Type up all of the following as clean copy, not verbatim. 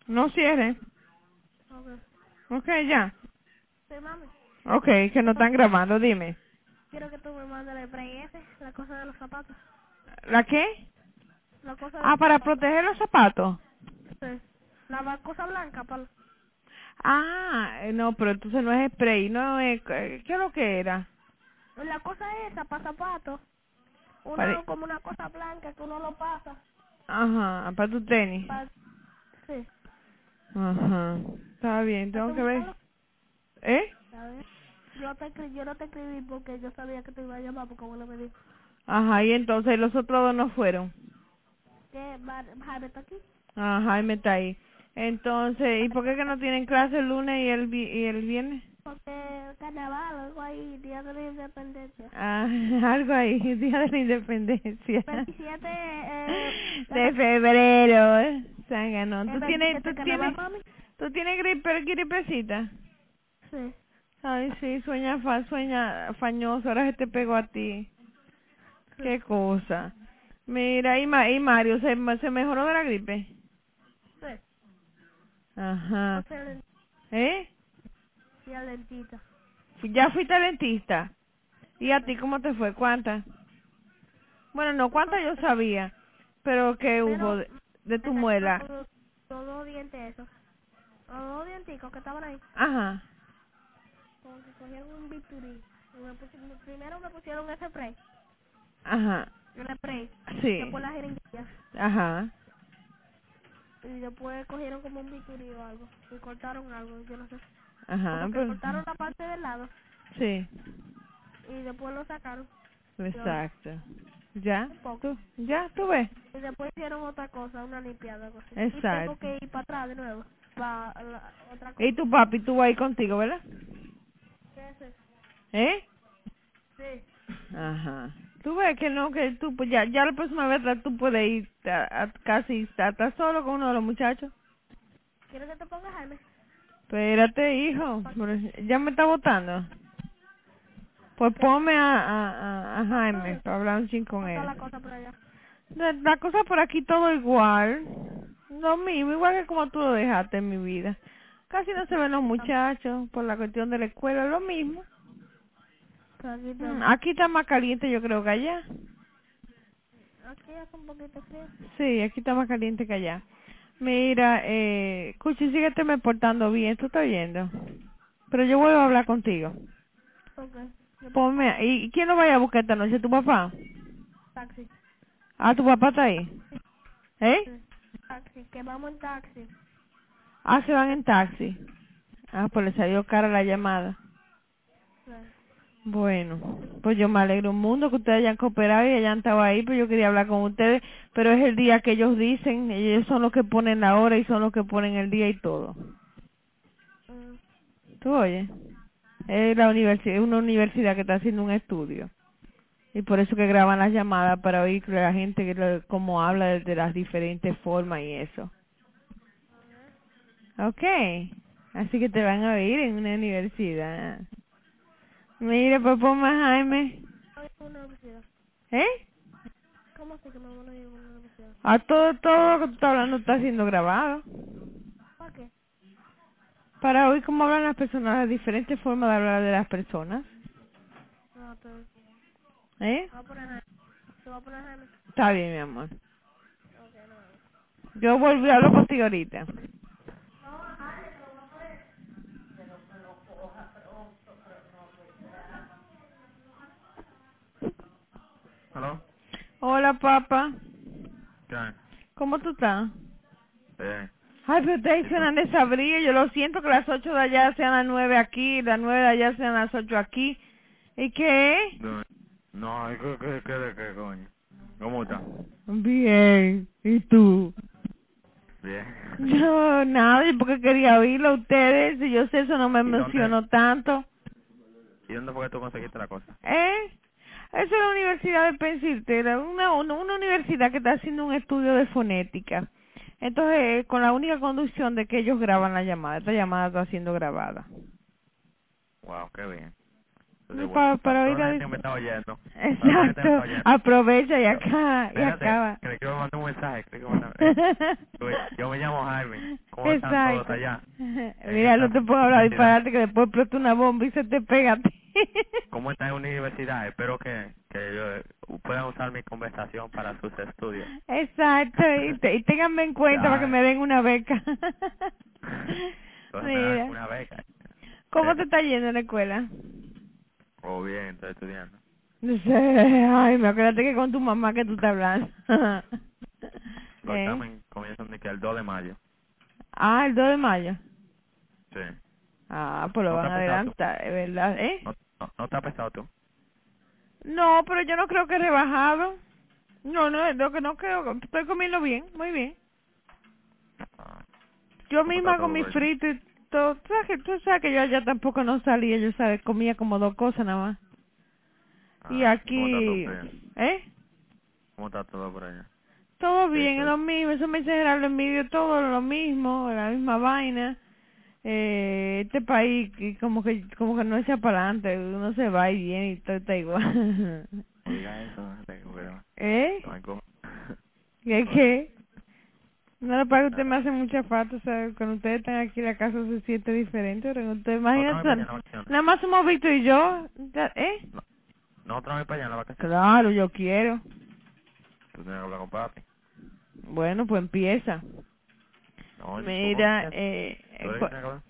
No cierre. Ok. Ok, ya. Sí, mami. Ok, que no están grabando, dime. Quiero que tú me mandes el spray ese, la cosa de los zapatos. ¿La qué? La cosa de Ah, los para zapatos. proteger los zapatos. Sí. Cosa blanca, para... Ah, no, pero entonces no es spray, no es... ¿Qué es lo que era? La cosa esa, para zapatos. Para... Como una cosa blanca que uno lo pasa. Ajá, para tu tenis. Sí. Ajá, está bien, ¿Para tengo tú que ver. buscarlo? ¿Eh? A ver. Yo no te escribí porque yo sabía que te iba a llamar porque uno me dijo Ajá, y entonces los otros dos no fueron. que Jaime está aquí. Ah, Jaime está ahí. Entonces, ¿y por qué que no tienen clase el lunes y y el viernes? Porque carnaval, algo ahí, Día de la Independencia. Ah, algo ahí, Día de la Independencia. 27, De febrero, Zángano. el 27 carnaval, mami. ¿Tú tienes gripecita? Sí, Ay, sí, sueña fañoso, ahora se te pegó a ti. sí, Qué cosa. Mira, y Mario, ¿se mejoró de la gripe? sí. Ajá. Entonces, ¿Eh? sí, al dentista. ¿Ya fuiste al dentista? ¿Y a Sí. ti cómo te fue? ¿Cuántas? Bueno, no, cuántas yo sabía, pero ¿qué hubo Pero de me tu sacaron muela? los dos dientes esos. Los dos dienticos que estaban ahí. Ajá, Como que cogieron un bisturí. Primero me pusieron ese spray. ajá, El spray. sí, Después las jeringuillas. ajá, Y después cogieron como un bisturí o algo. Y cortaron algo, yo no sé. ajá, Como que pues, cortaron la parte del lado. sí, Y después lo sacaron. Y oí exacto. ¿Ya? un poco. ¿Tú ves? Y después hicieron otra cosa, una limpiada, algo así. Y tengo Exacto. que ir para atrás de nuevo. Para otra ¿Y cosa. tu papi estuvo ahí contigo, verdad? ¿Qué es eso? ¿Eh? Sí. Ajá. Tú ves que no, que tú, pues ya la próxima vez tú puedes ir casi, estás solo con uno de los muchachos. ¿Quieres que te ponga Jaime? Espérate, hijo, ya me está votando. Pues ¿Qué? ponme a Para Jaime todo. para hablar un chin con Para toda él. la cosa por allá. La cosa por aquí todo igual. Lo mismo, igual que como tú lo dejaste en mi vida. Casi no se ven los muchachos por la cuestión de la escuela, lo mismo. Pero aquí también. Aquí está más caliente yo creo que allá. Aquí hace un poquito frío. Sí, aquí está más caliente que allá. Mira, Cuchi, síguete me portando bien, tú estás viendo. Pero yo vuelvo a hablar contigo. Ok. Yo te Ponme, ¿y quién lo vaya a buscar esta noche? ¿Tu papá? taxi. Ah, ¿tu papá está ahí? ¿Eh? Sí. Taxi. Que vamos en taxi. Ah, se van en taxi. Ah, pues le salió cara la llamada. Sí. Bueno, pues yo me alegro un mundo que ustedes hayan cooperado y hayan estado ahí, pues yo quería hablar con ustedes, pero es el día que ellos dicen, ellos son los que ponen la hora y son los que ponen el día y todo. Mm, ¿Tú oyes? Es la universidad, es una universidad que está haciendo un estudio. Y por eso que graban las llamadas para oír que la gente cómo habla de las diferentes formas y eso. Okay. Así que te van a oír en una universidad. Mira, pues ponme a Jaime. ¿Cómo es una universidad? ¿Eh? ¿Cómo así que me van a ir a una universidad? A todo lo que tú estás hablando está siendo grabado. ¿Para qué? Para oír cómo hablan las personas, las diferentes formas de hablar de las personas. No, te voy ¿Eh? a poner Jaime. Te voy a poner Jaime. Está bien, mi amor. Ok, no me hagas. Yo volví a hablar contigo ahorita. ¿Aló? Hola, papá. ¿Qué hay? ¿Cómo tú estás? Bien. Ay, pero ustedes ¿Y tú? suenan desabrido. Yo lo siento que las 8 de allá sean las 9 aquí, las 9 de allá sean las 8 aquí. ¿Y qué? No, no, ¿qué coño? ¿Cómo está? Bien. ¿Y tú? Bien. No, nada, yo porque quería oírlo a ustedes. Y yo sé, eso no me ¿Y dónde, emocionó tanto. y dónde fue que tú conseguiste la cosa? ¿Eh? Esa es la Universidad de Pensilvania, una universidad que está haciendo un estudio de fonética. Entonces, con la única conducción de que ellos graban la llamada, esta llamada está siendo grabada. Wow, qué bien. Entonces, para oír toda la la gente que me está oyendo. Exacto, aprovecha y acá, y Espérate, acaba. que le quiero mandar un mensaje. Yo me llamo Jaime. ¿Cómo están todos Exacto. allá? Mira, no te puedo hablar disparate que después explota una bomba y se te pega a ti. ¿Cómo están en la universidad? Espero que puedan usar mi conversación para sus estudios. Exacto, y ténganme en cuenta para que me den una beca. Entonces me dan Mira, una beca. ¿cómo te está yendo en la escuela? Oh, bien, estoy estudiando. No sé, ay, me acuérdate que con tu mamá que tú estás hablando. Los exámenes comienzan de que el 2 de mayo. Ah, el 2 de mayo. Sí. Ah, pues lo ¿No te van ha a pesado tú? adelantar, es verdad, ¿eh? ¿No te ha pesado tú? No, pero yo no creo que he rebajado. No, lo que no creo, estoy comiendo bien, muy bien. Ah, Yo ¿cómo está misma con todo mi por allá? frito y todo. Tú sabes que yo allá tampoco no salía, yo sabes, comía como 2 cosas nada más. Y ¿Y cómo está todo aquí, por allá? ¿eh? ¿Cómo está todo por allá? Todo Sí, bien, es lo mismo, eso me dice Gerardo en medio, todo lo mismo, la misma vaina. Este país como que no echa para adelante, uno se va y viene y todo está igual. No diga eso, pero... ¿Eh? No hay como... ¿Qué? No, lo para que usted me hace mucha falta, o sea, cuando ustedes están aquí la casa se siente diferente, pero usted ¿Otra vez para imagínate, allá en la vacación? nada más somos Víctor y yo, ¿eh? ¿No otra vez para allá en la vacación? Claro, yo quiero. Tú tienes que hablar con papi. Bueno, pues empieza. No, ¿tú con Mira, quién? ¿Tú eres que tienes que hablar?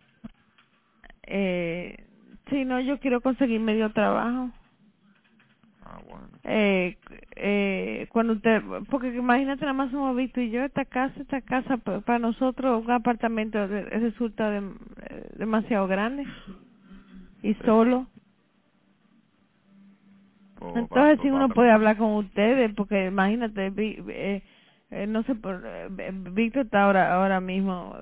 sí, no, yo quiero conseguir medio trabajo. Ah, bueno. Cuando usted, porque imagínate, nada más somos Víctor y yo, esta casa para nosotros, un apartamento resulta demasiado grande y Sí. solo. Pues Entonces, si va a uno puede hablar con ustedes, porque imagínate, no sé, Víctor está ahora mismo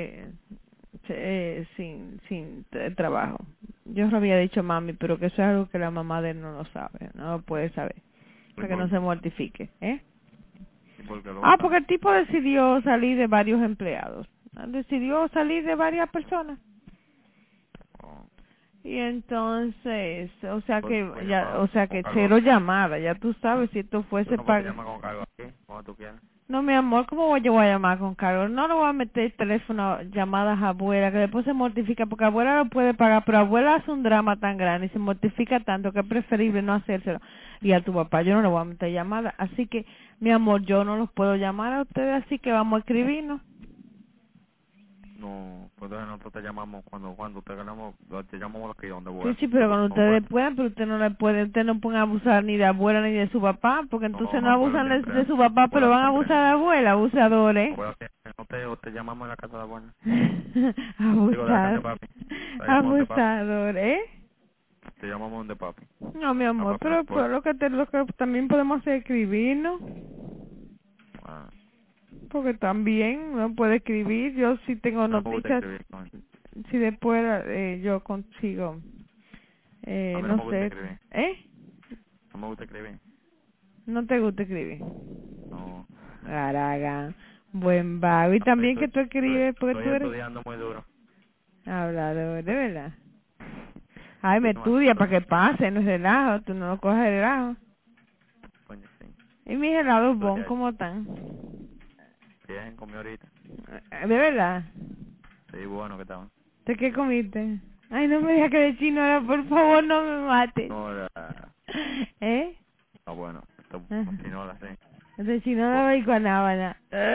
sin trabajo. Yo lo había dicho a mami, pero que eso es algo que la mamá de él no lo sabe, no lo puede saber, ¿Y para que no se mortifique, ¿eh? por qué lo va a Ah, estar? porque el tipo decidió salir de varios empleados, decidió salir de varias personas. Oh, Y entonces, o sea pues, que pues ya, llamar o sea con que Carlos. cero llamada, ya tú sabes, si esto Tú fuese no puedes para... llamar con Carlos aquí, cuando tú quieras. No, mi amor, ¿cómo yo voy a llamar con Carlos? No le voy a meter teléfono, llamadas a abuela, que después se mortifica, porque abuela lo puede pagar, pero abuela hace un drama tan grande y se mortifica tanto que es preferible no hacérselo. Y a tu papá yo no le voy a meter llamadas, así que, mi amor, yo no los puedo llamar a ustedes, así que vamos a escribirnos. No, pues entonces nosotros te llamamos cuando te ganamos, te llamamos aquí donde Sí, voy. sí, pero cuando ustedes puedan, pero usted no le puede, usted no pueden abusar ni de abuela ni de su papá, porque entonces no No, abuela abusan de siempre, su papá, pero abuela van a siempre. abusar de abuela, abusadores. Abuela siempre, no te llamamos en la casa de abuela. Digo, de la casa de Abusar, papi. Te llamamos donde papi. abusador, ¿eh? Te llamamos donde papi. No, mi A amor, papi no le pero puede. lo que también podemos hacer es escribirnos, Ah, porque también uno puede escribir. Yo sí tengo no me gusta noticias, escribir, coño. si después yo consigo, A mí no no me gusta sé, escribir. ¿eh? No me gusta escribir. ¿No te gusta escribir? No. Garaga, buen vago. Y también que tú escribes, porque Estoy tú eres estudiando muy duro. hablador, de verdad. Ay, Sí, me no me estudia para estoy que pase, no es relajo, tú no lo coges de relajo. coño, sí. Y mis helados bon, Estudiar. ¿cómo están? Bien, comí ahorita. De verdad. Sí, bueno que estaban. ¿De qué comiste? Ay, no me digas que de chino era, por favor, no me mates. No, era... ¿Eh? No, bueno. Esto, Ah, si no la sé. de chino no y con nábana.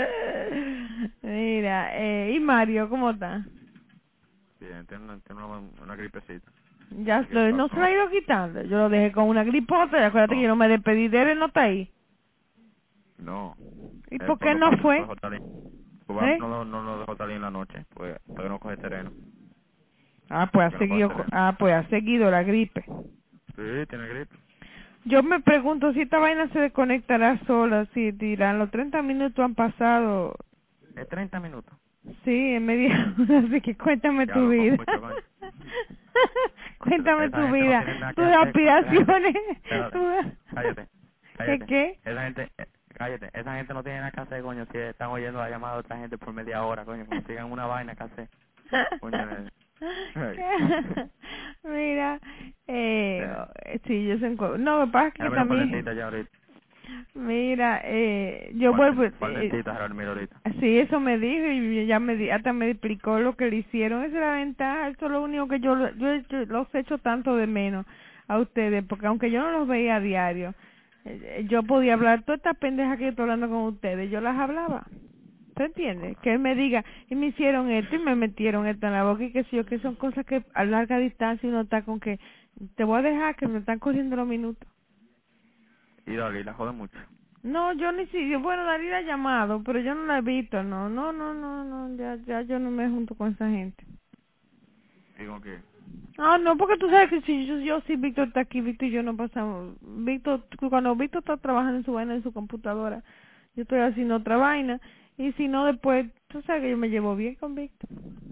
Mira, ¿y Mario cómo está? Bien, tiene una gripecita. Ya Así que estoy, está no se lo con... ha ido quitando. Yo lo dejé con una gripota y acuérdate que No, yo no me despedí de él, él no está ahí. no. ¿Y por qué Cuando no papi no lo fue? dejó salir. Pues papi ¿Eh? no lo dejó salir en la noche. Pues todavía no coge sereno. Pues Porque no coge sereno. ha seguido la gripe. Sí, tiene gripe. Yo me pregunto si esta vaina se desconectará sola, si dirán los 30 minutos han pasado. Es 30 minutos. Sí, en media hora, así que cuéntame Ya tu lo con vida. mucho coño. Cuéntame Esa tu gente no vida, tiene nada que tus hacer. Esa gente... aspiraciones. Espérate. Cállate. ¿Qué Cállate. qué? Esa gente... cállate. Esa gente no tiene nada que hacer, coño. Si están oyendo la llamada de otra gente por media hora, coño. Consigan una vaina que hacer. Coño. Mira, sí, yo sé. No, me pasa que Dame una también. paletita ya ahorita. Mira, yo vuelvo. ¿Cuál dentista es dormir ahorita? Sí, eso me dijo y ya hasta me explicó lo que le hicieron. Esa es la ventaja. Eso es lo único que yo los echo tanto de menos a ustedes, porque aunque yo no los veía a diario, yo podía hablar todas estas pendejas que yo estoy hablando con ustedes, yo las hablaba. ¿Tú entiendes? Que él me diga, y me hicieron esto y me metieron esto en la boca y que sí, que son cosas que a larga distancia uno está con que te voy a dejar que me están corriendo los minutos. Y Dalí la jode mucho. No, yo ni si, bueno, David ha llamado, pero yo no la he visto, no, ya yo no me junto con esa gente. Digo que... Ah, no, porque tú sabes que si yo si Víctor está aquí, Víctor y yo no pasamos, cuando Víctor está trabajando en su vaina, en su computadora, yo estoy haciendo otra vaina, y si no después, tú sabes que yo me llevo bien con Víctor.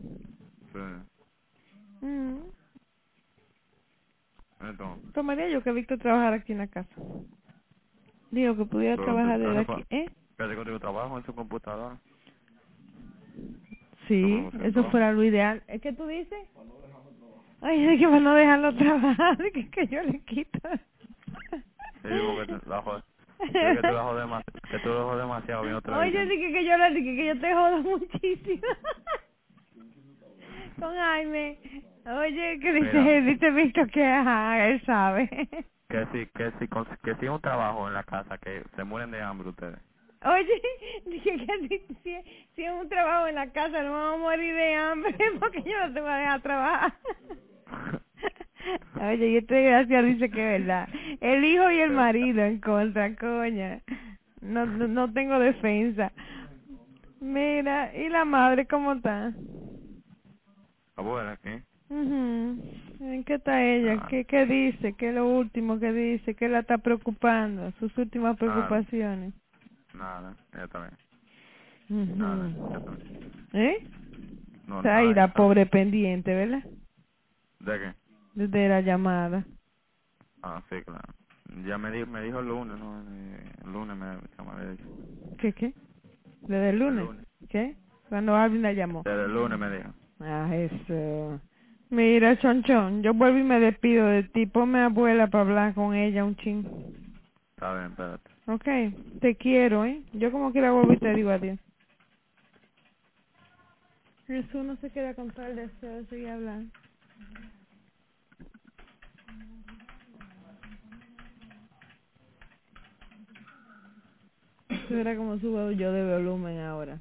Sí. Entonces... Tomaría yo que Víctor trabajara aquí en la casa. Digo que pudiera trabajar desde aquí, Pero contigo trabajo en su computadora. Sí, eso fuera lo ideal. ¿Es que tú dices? Ay, es que para no dejarlo trabajar, que yo le quito. Sí, porque la jodes. Que tú la jodes demasiado bien otra vez. Oye, dije que yo le dije que yo te jodo muchísimo. Con Jaime. Oye, que dice Víctor que ajá, él sabe. Que si es un trabajo en la casa, que se mueren de hambre ustedes. Oye, dije que si es un trabajo en la casa no vamos a morir de hambre porque yo no te voy a dejar trabajar. Oye, y este desgraciado dice que es verdad. El hijo y el marido en contra, coña. No tengo defensa. Mira, ¿y la madre cómo está? Abuela, ¿qué? ¿En qué está ella? ¿Qué dice? ¿Qué es lo último que dice? ¿Qué la está preocupando? Sus últimas preocupaciones. Nada, ella también. Nada, ella también. No, Está ahí la pobre pendiente, ¿verdad? ¿De qué? Desde la llamada. Ah, sí, claro. Ya me dijo el lunes, ¿no? El lunes me dicho. ¿Qué? ¿Desde el lunes? ¿Qué? Cuando Alvin la llamó. Desde el lunes me dijo. Ah, eso. Mira, Chonchón, yo vuelvo y me despido de ti. Ponme a abuela para hablar con ella un ching. Está bien, espérate. Okay, te quiero, ¿eh? Yo como quiera vuelvo y te digo adiós. Jesús no se queda con todo el deseo de seguir hablando. Verá cómo subo yo de volumen ahora.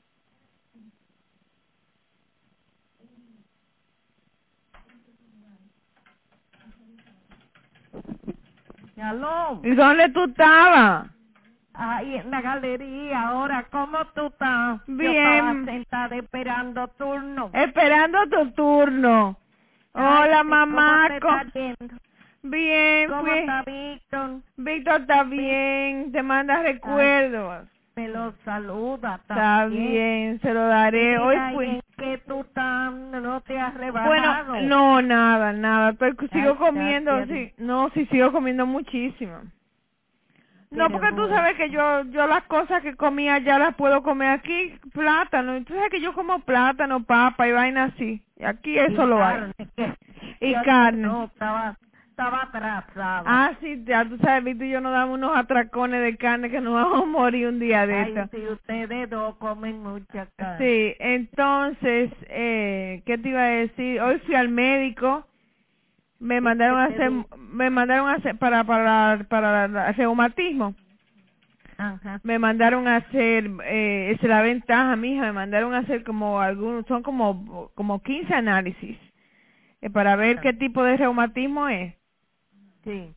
Aló. ¿Y dónde tú estabas? Ahí en la galería. Ahora, ¿cómo tú estás? Bien. Yo estaba sentada esperando turno. Esperando tu turno. Hola, mamá. ¿Cómo te está yendo? Bien, ¿Cómo pues. está Víctor? Víctor está bien. Te manda recuerdos. Me lo saluda. Está bien, se lo daré. Hoy Mira, fui. ¿y en qué tú estás? ¿No te has rebajado? Bueno, no, nada. Pero sigo comiendo, sí. No, sí, sigo comiendo muchísimo. No, porque tú sabes que yo las cosas que comía ya las puedo comer aquí, plátano. Y tú sabes que yo como plátano, papa y vaina así. Y aquí eso lo hay. Y carne. No, estaba atrasado. Ah, sí, ya tú sabes, Víctor y yo nos damos unos atracones de carne que nos vamos a morir un día de esto. Ay, si ustedes dos comen mucha carne. Sí, entonces, ¿qué te iba a decir? Hoy fui al médico. Me mandaron a hacer para el reumatismo. Ajá. Me mandaron a hacer, esa es la ventaja, mija, me mandaron a hacer son como 15 análisis para ver qué tipo de reumatismo es. Sí.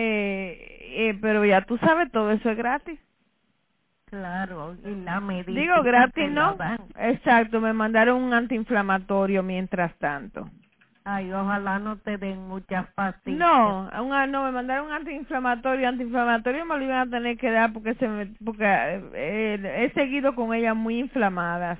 Pero ya tú sabes, todo eso es gratis. Claro, y la medicina. Digo, gratis, ¿no? Exacto, me mandaron un antiinflamatorio mientras tanto. Ay, ojalá no te den muchas pastillas. No, me mandaron un antiinflamatorio me lo iban a tener que dar porque he seguido con ellas muy inflamadas.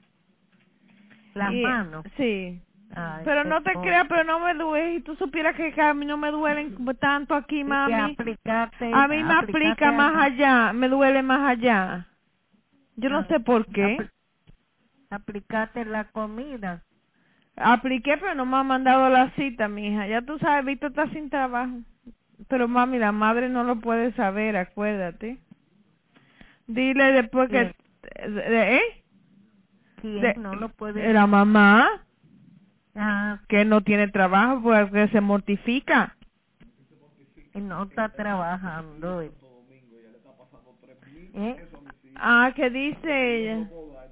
Las manos. Sí. Ay, pero no te creas, pero no me duele. Si tú supieras que a mí no me duelen tanto aquí, mami. A mí me aplica más allá, me duele más allá. Yo no sé por qué. Aplicate la comida. Apliqué, pero no me ha mandado la cita, mija. Ya tú sabes, Víctor está sin trabajo. Pero mami, la madre no lo puede saber, acuérdate. Dile después que... ¿Eh? ¿Quién no lo puede? La mamá, Ah, que no tiene trabajo porque se mortifica. y no está trabajando. Ah, ¿qué dice ella?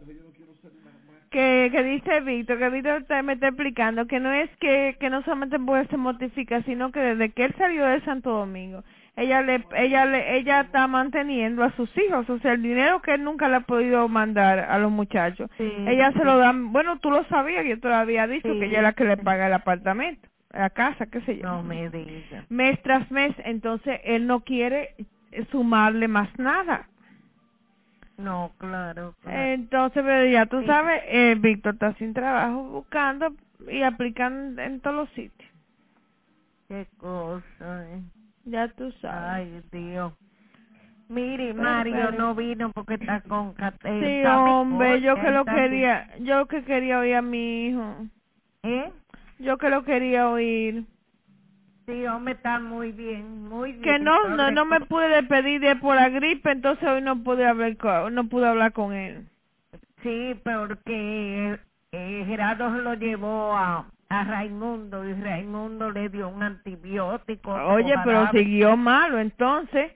Que dice Víctor, que Víctor me está explicando que no es que no solamente puede se mortifica, sino que desde que él salió de Santo Domingo, ella está manteniendo a sus hijos, o sea, el dinero que él nunca le ha podido mandar a los muchachos, Sí, ella se lo da, bueno, tú lo sabías, yo te lo había dicho, sí, que ella es la que le paga el apartamento, la casa, qué sé yo. no me digas. Mes tras mes, entonces él no quiere sumarle más nada. No, claro. Entonces, pero ya tú Sí. sabes, Víctor está sin trabajo buscando y aplicando en todos los sitios. Qué cosa. Ya tú sabes. Ay, Dios. Mire, Pero, Mario no vino porque está con sí, está hombre, mejor, yo ya que lo está quería, yo que quería oír a mi hijo. bien. Yo que lo quería oír. Sí, hombre, está muy bien, muy bien. Que no me pude despedir de por la gripe, entonces hoy no pude hablar con él. Sí, porque Gerardo se lo llevó a Raimundo y Raimundo le dio un antibiótico. Oye, pero jarabe. siguió malo entonces.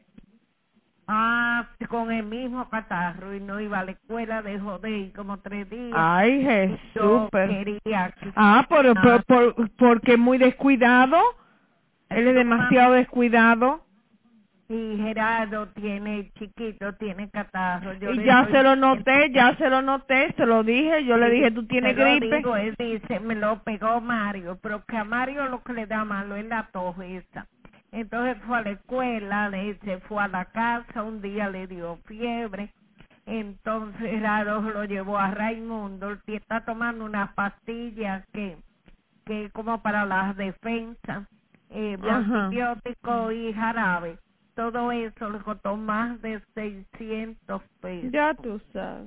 Con el mismo catarro y no iba a la escuela, dejó de ir como 3 días. Ay, Y yo Jesús. quería que... Porque es muy descuidado. Él es demasiado descuidado. Y Gerardo chiquito, tiene catarro. Y ya se lo noté, se lo dije, yo le dije, tú tienes gripe. Digo, él dice, me lo pegó Mario, pero que a Mario lo que le da malo es la tos esa. Entonces fue a la escuela, se fue a la casa, un día le dio fiebre. Entonces Gerardo lo llevó a Raimundo, el tío está tomando unas pastillas que como para las defensas, antibiótico y jarabe. Todo eso le costó más de 600 pesos. Ya tú sabes.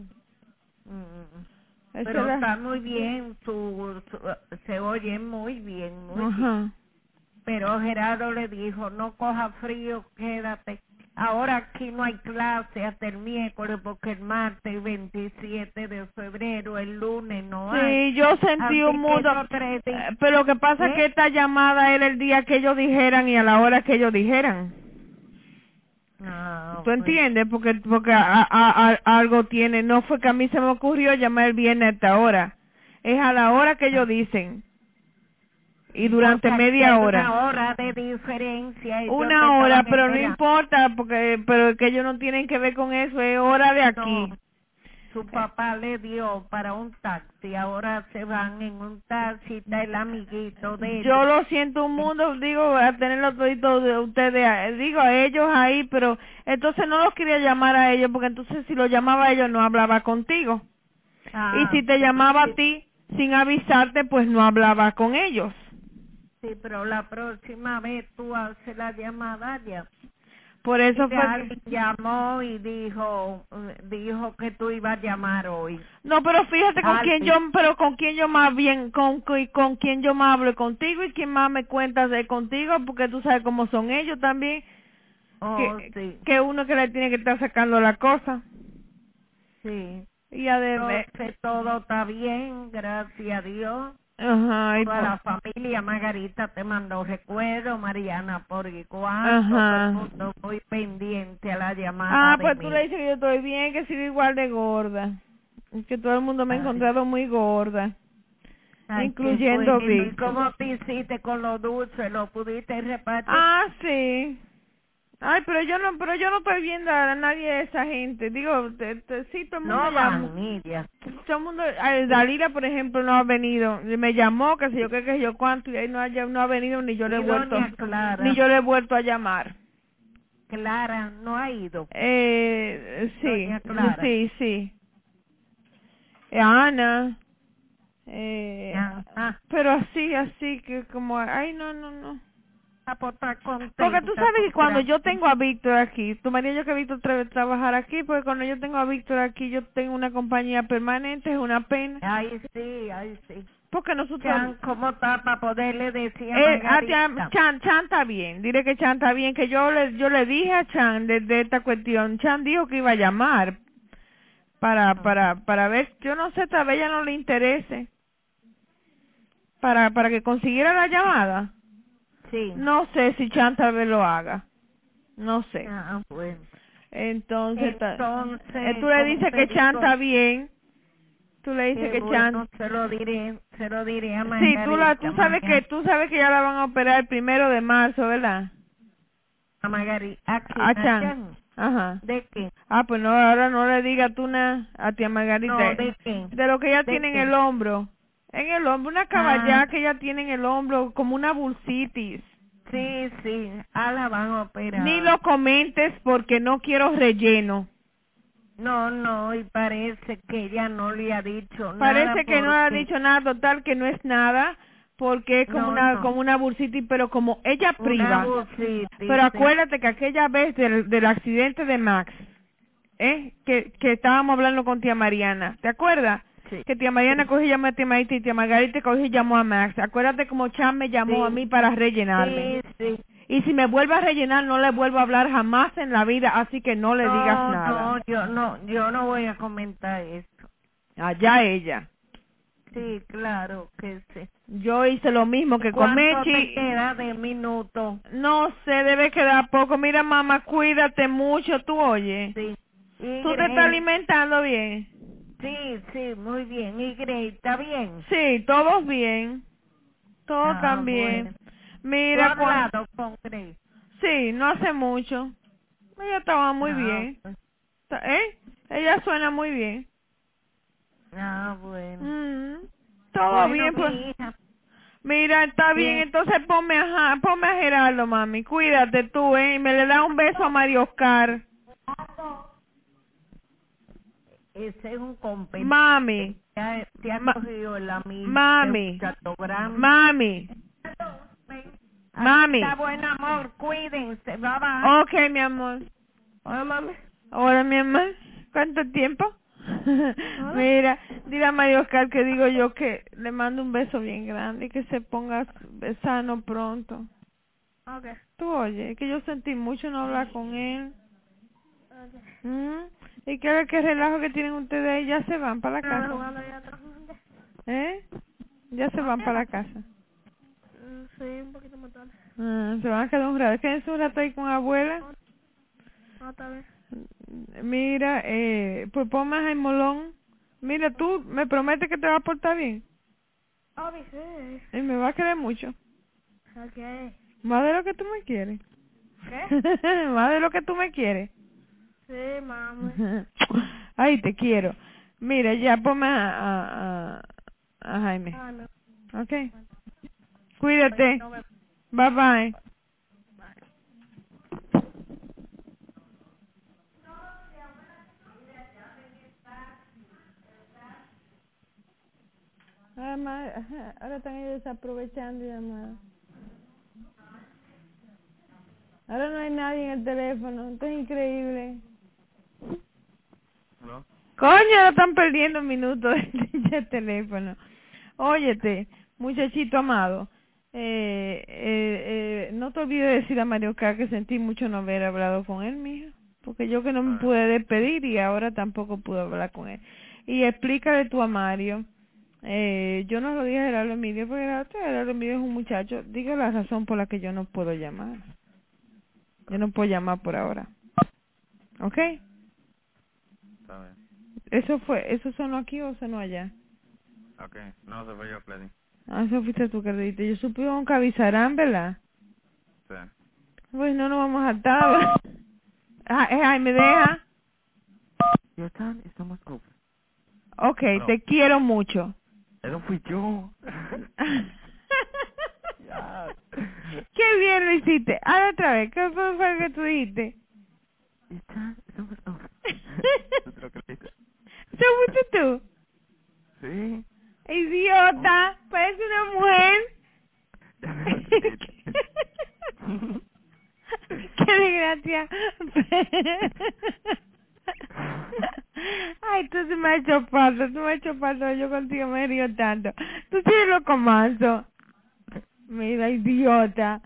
Pero está muy bien, se oye muy bien, muy bien. Pero Gerardo le dijo, no coja frío, quédate. Ahora aquí no hay clase hasta el miércoles porque el martes 27 de febrero, el lunes no hay. Sí, yo sentí un mundo, pero lo que pasa es que esta llamada era el día que ellos dijeran y a la hora que ellos dijeran. ¿Tú entiendes? Porque algo tiene, no fue que a mí se me ocurrió llamar el viernes a esta hora, es a la hora que ellos dicen. Y durante media hora. Una hora de diferencia. Una hora, pero no importa, pero que ellos no tienen que ver con eso, es hora de aquí. No, su papá le dio para un taxi, ahora se van en un taxi, está el amiguito de él. Yo lo siento un mundo, digo, a tenerlo todito de ustedes, digo a ellos ahí, pero entonces no los quería llamar a ellos, porque entonces si los llamaba a ellos no hablaba contigo. Y si te llamaba a ti sin avisarte, pues no hablaba con ellos. Sí, pero la próxima vez tú haces la llamada ya. Por eso fue alguien llamó y dijo que tú ibas a llamar hoy. No, pero fíjate con quién yo más bien, con quién yo más hablo contigo y quién más me cuentas de contigo, porque tú sabes cómo son ellos también. Sí. Que uno que le tiene que estar sacando la cosa. Sí. Y además todo está bien, gracias a Dios. Ajá. Toda la familia, Margarita te mandó recuerdo, Mariana por igual. Ajá. Todo el mundo muy pendiente a la llamada. Pues tú le dices que yo estoy bien, que sigo igual de gorda. Que todo el mundo me ha encontrado muy gorda. Incluyendo Vic. ¿Cómo te hiciste con lo dulce? ¿Lo pudiste repartir? Sí. Ay, pero yo no estoy viendo a nadie de esa gente. Digo, sí, todo el mundo llamó. Todo el mundo, Dalila, por ejemplo, no ha venido. Me llamó, que sé yo qué, que yo cuánto, y ahí no ha venido ni yo le he vuelto a llamar. Clara no ha ido. Sí, sí. Ana. Pero así que como, ay, no. por estar contenta. Porque tú sabes que cuando porque yo tengo a Víctor aquí, tu marido yo que Víctor trabajar aquí, porque cuando yo tengo a Víctor aquí, yo tengo una compañía permanente, es una pena. Ay, sí. Porque nosotros... Chan, ¿cómo está para poderle decir a Margarita? Chan está bien, diré que Chan está bien, que yo le dije a Chan de esta cuestión. Chan dijo que iba a llamar para ver, yo no sé, tal vez ella no le interese, para que consiguiera la llamada. Sí. No sé si Chan tal vez lo haga, no sé. Ah, bueno. Entonces tú le como dices te que Chan digo, está bien. Tú le dices que bueno, Chan... se lo diré a Sí, Margarita. tú sabes que ya la van a operar el 1 de marzo, ¿verdad? A Margarita. A Chan. Ajá. ¿De qué? Pues no, ahora no le digas tú nada a tía Margarita. No, ¿de qué? De lo que ella ¿De tiene en qué? el hombro. En el hombro, una caballá que ella tiene en el hombro, como una bursitis. Sí, la van a operar. Ni lo comentes porque no quiero relleno. No, y parece que ella no le ha dicho nada. Parece que no le ha dicho nada, total que no es nada, porque es como como una bursitis, pero como ella priva. Una bursitis, Pero acuérdate que aquella vez del accidente de Max, que estábamos hablando con tía Mariana, ¿te acuerdas? Sí. Que tía Mariana cogió y llamó a tía Margarita y tía Margarita cogió y llamó a Max. Acuérdate como Chan me llamó a mí para rellenarme. Sí. Y si me vuelve a rellenar, no le vuelvo a hablar jamás en la vida, así que no le digas nada. Yo no voy a comentar esto. Allá ella. Sí, claro que sí. Yo hice lo mismo que con ¿Cuánto Mechi. te queda de minuto? No sé, debe quedar poco. Mira, mamá, cuídate mucho, tú oyes. Sí. ¿Tú te estás alimentando bien? Sí, muy bien. ¿Y Grace está bien? Sí, todos bien. Todos están bien. Bueno. Mira, ¿Tú has hablado con Grace? Sí, no hace mucho. Ella estaba muy bien. Pues. Ella suena muy bien. Bueno. Todo Bueno, bien, pues. mi hija. Mira, está bien, entonces ponme a Gerardo, mami. Cuídate tú, y me le da un beso a Mario Oscar. Ese es un competente. Mami. Te ha cogido la misma. Mami. Mami. Está buen amor, cuídense, bye bye. Ok, mi amor. Hola, mami. Hola, mi amor. ¿Cuánto tiempo? Mira, dile a Mario Oscar que digo yo que le mando un beso bien grande y que se ponga sano pronto. Ok. Tú oye, que yo sentí mucho no hablar con él. Ok. Y que relajo que tienen ustedes ahí, ya se van para la casa. Jugando allá atrás. Ya se van para la casa. Sí, un poquito más tarde. Se van a quedar un rato. Quédense un rato ahí con abuela. Está bien. Mira, pues ponme a Jaime Molón. Mira, tú me prometes que te vas a portar bien. Sí. Y me va a querer mucho. Ok. Más de lo que tú me quieres. ¿Qué? Más de lo que tú me quieres. Sí, mami. Ay, te quiero. Mira, ya ponme a Jaime. No. Ok. Cuídate. Bye bye. Ahora están ellos aprovechando llamar. Ahora no hay nadie en el teléfono. Esto es increíble. ¿No? Coño, no están perdiendo minutos de teléfono. Óyete, muchachito amado. No te olvides de decir a Mario Oscar que sentí mucho no haber hablado con él, mija. Porque yo que no me pude despedir y ahora tampoco pude hablar con él. Y explícale tú a Mario. Yo no lo dije a Gerardo Emilio porque Gerardo Emilio es un muchacho. Diga la razón por la que yo no puedo llamar. Yo no puedo llamar por ahora. ¿Ok? Está bien. ¿Eso sonó aquí o sonó allá? Ok, no, se fue yo, Cledy. Eso fuiste tú que le dijiste. Yo supe un cabizarán, ¿verdad? Sí. Pues no nos vamos a atar. Ay, ¿me deja? Your time is almost over. Ok, No. te quiero mucho. Eso fui yo. Ya. Qué bien lo hiciste. Ahora otra vez. ¿Qué fue lo que tú dijiste? Your time is almost over. ¿Tú te lo creíste? ¿Eso fuiste tú? Sí. Idiota. Parece una mujer. Ya me lo creíste. Qué desgracia. Ay, tú se me has hecho falta, yo contigo me río tanto. Tú tienes loco manso. Mira, idiota.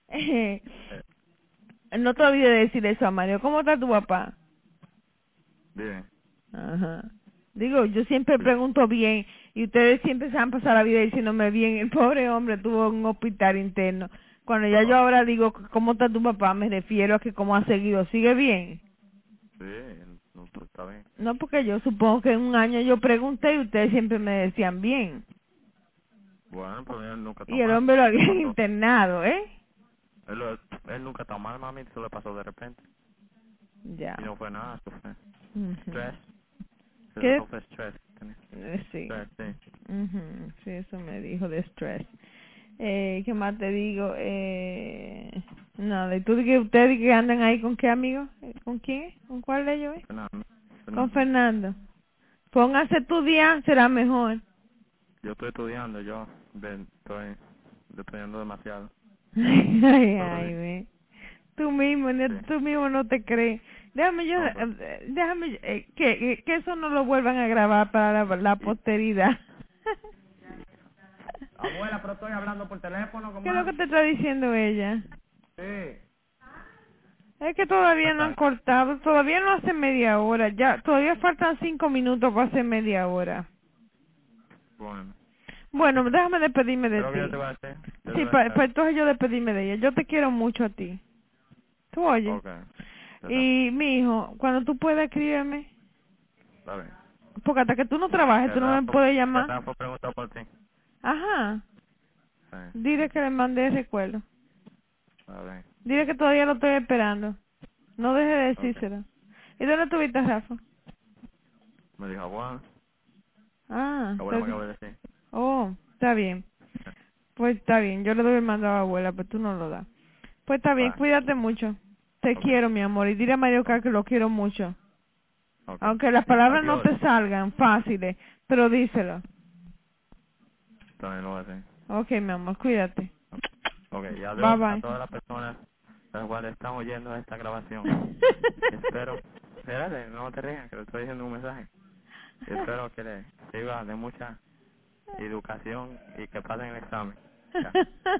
No te olvides de decir eso a Mario. ¿Cómo está tu papá? Bien. Ajá. Digo, yo siempre pregunto bien y ustedes siempre se han pasado la vida diciéndome bien. El pobre hombre tuvo un hospital interno. Cuando ya yo ahora digo, ¿cómo está tu papá? Me refiero a que cómo ha seguido. ¿Sigue bien? Sí, no, pues, está bien. No, porque yo supongo que en un año yo pregunté y ustedes siempre me decían bien. Bueno, pero él nunca está Y el mal. hombre lo habían internado, ¿eh? Él nunca está mal, mami, eso le pasó de repente. Ya. Y no fue nada, eso fue Ujú. estrés. ¿Qué? Eso fue estrés. Sí. Estrés, sí. Ujú. Sí, eso me dijo de estrés. ¿Qué más te digo? Nada, ¿y tú que ustedes que andan ahí con qué amigo? ¿Con quién? ¿Con cuál de ellos? Fernando. Con Fernando. Póngase a estudiar, será mejor. Yo estoy estudiando, estoy estudiando demasiado. Ay, ve. Tú mismo, Sí. tú mismo no te crees. Déjame que eso no lo vuelvan a grabar para la posteridad. Abuela, pero estoy hablando por teléfono con ¿Qué es lo que mami. te está diciendo ella? Sí. Es que todavía no han cortado, todavía no hace media hora, ya, todavía faltan 5 minutos para hacer media hora. Bueno. Bueno, déjame despedirme de Creo que yo te ti. voy a hacer. Sí, para entonces yo despedirme de ella. Yo te quiero mucho a ti. ¿Tú oyes? Ok. Y mi hijo, cuando tú puedas escríbeme, Está bien. porque hasta que tú no trabajes, tú no me puedes llamar. Rafa preguntó por ti. Ajá. Sí. Dile que le mandé el recuerdo. Está bien. Dile que todavía lo estoy esperando. No deje de decírselo. ¿Y dónde estuviste, Rafa? Me dijo, bueno. Ah, Abuela me acaba de decir. oh, está bien. Pues está bien, yo le doy el mando a la abuela, pero tú no lo das. Pues está bien, Va. cuídate mucho. Te Ok. quiero, mi amor, y dile a Mario Kart que lo quiero mucho. Ok. Aunque las Sí, palabras no adiós. te salgan fáciles, pero díselo. También lo voy a hacer. Ok, mi amor, cuídate. Ok, y Bye adiós a bye. todas las personas las cuales están oyendo esta grabación. Espero, espérate, no te rías, que le estoy diciendo un mensaje. Espero que les sirva de mucha educación y que pasen el examen. Ya.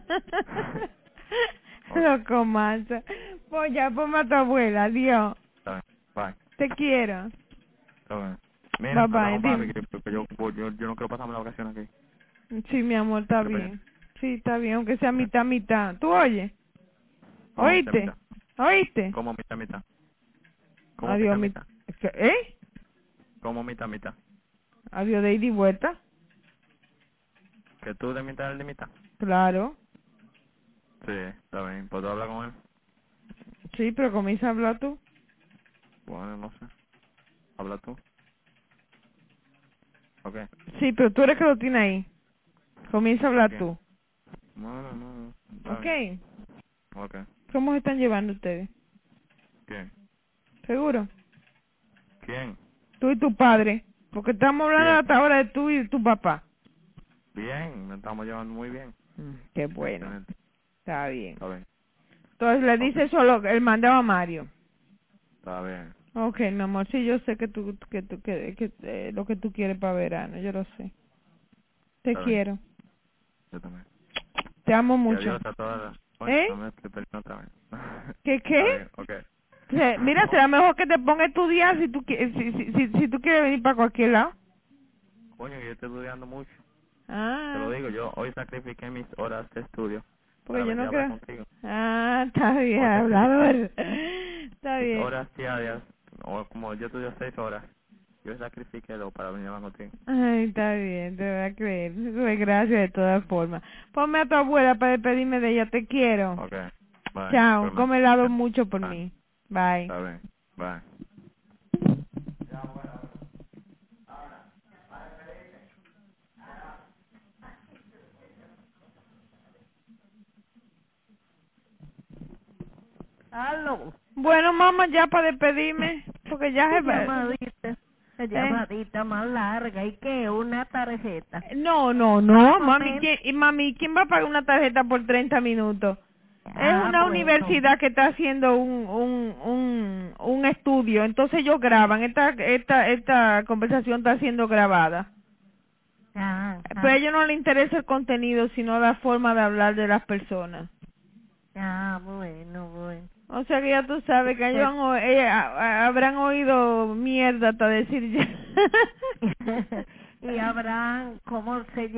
Ok, Loco manso. Pues ya, ponme a tu abuela, adiós. está bien. Bye. Te quiero. Está bien. Bye Mira, bye, hablamos papi, dime. porque yo no quiero pasarme la vacación aquí. Sí, mi amor, está Estoy bien. pendiente. Sí, está bien, aunque sea mitad, mitad. ¿Tú oyes? Como mitad, ¿Oíste? mitad. ¿Oíste? Como mitad, mitad. Como Adiós, mitad, mitad. ¿Eh? Como mitad, mitad. Adiós de ida y vuelta. Que tú de mitad, él de mitad. Claro. Sí, está bien. ¿Puedo hablar con él? Sí, pero comienza a hablar tú. Bueno, no sé. Habla tú. Ok. Sí, pero tú eres que lo tiene ahí. Comienza a hablar ¿Quién? tú. No. Está ¿Ok? bien. Ok. ¿Cómo se están llevando ustedes? ¿Quién? ¿Seguro? ¿Quién? Tú y tu padre. Porque estamos hablando Bien. hasta ahora de tú y tu papá. Bien, nos estamos llevando muy bien. Qué bueno. Excelente. Está bien. Está bien. Entonces le dice eso lo que él mandaba a Mario. Está bien. Ok, mi amor, sí, yo sé que lo que tú quieres para verano, yo lo sé. Te Está bien. quiero. Yo también. Te amo Y mucho. adiós a todas las... Bueno, ¿Eh? no me estoy perdiendo otra vez. ¿Qué? Está bien, ok. Mira, será mejor que te ponga a estudiar si tú, si tú quieres venir para cualquier lado. Coño, yo estoy estudiando mucho. Te Ah, lo digo, yo hoy sacrifiqué mis horas de estudio porque para yo venir no a hablar creo. contigo. Ah, está bien, Hoy sacrifiqué hablador. Está mis bien. horas diarias, o como yo estudio 6 horas, yo sacrifiqué 2 para venir a hablar contigo. Ay, está bien, te voy a creer. Pues gracias de todas formas. Ponme a tu abuela para despedirme de ella, te quiero. Ok, bye. Chao, Igualmente. come helado mucho por Bye. mí. Bye. Está bien, bye. Aló. Bueno, mamá, ya para despedirme, porque ya Qué se va. llamadita más larga. ¿Y qué? Una tarjeta. No, Más o mami, menos. ¿quién va a pagar una tarjeta por 30 minutos? Es una universidad que está haciendo un estudio, entonces ellos graban, esta conversación está siendo grabada. Pero a ellos no les interesa el contenido, sino la forma de hablar de las personas. Bueno. O sea que ya tú sabes que ellos habrán oído mierda hasta decir ya. Y habrán, ¿cómo se llama?